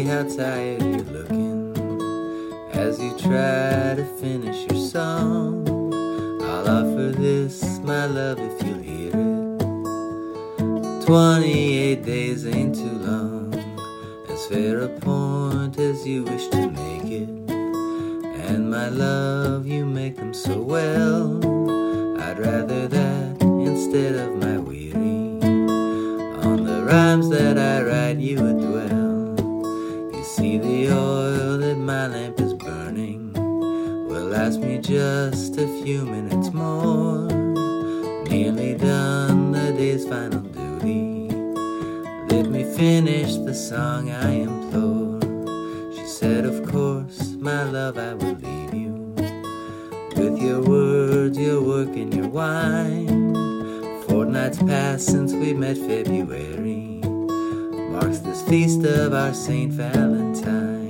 me how tired you're looking as you try to finish your song. I'll offer this, my love, if you'll hear it. 28 days ain't too long, as fair a point as you wish to make it. And my love, you make them so well, I'd rather that instead of my weary. On the rhymes that I write you would dwell. You see the oil that my lamp is burning will last me just a few minutes more. Nearly done the day's final duty. Let me finish the song, I implore. She said, of course, my love, I will leave you with your words, your work, and your wine. Fortnights passed since we met. February marks this feast of our Saint Valentine.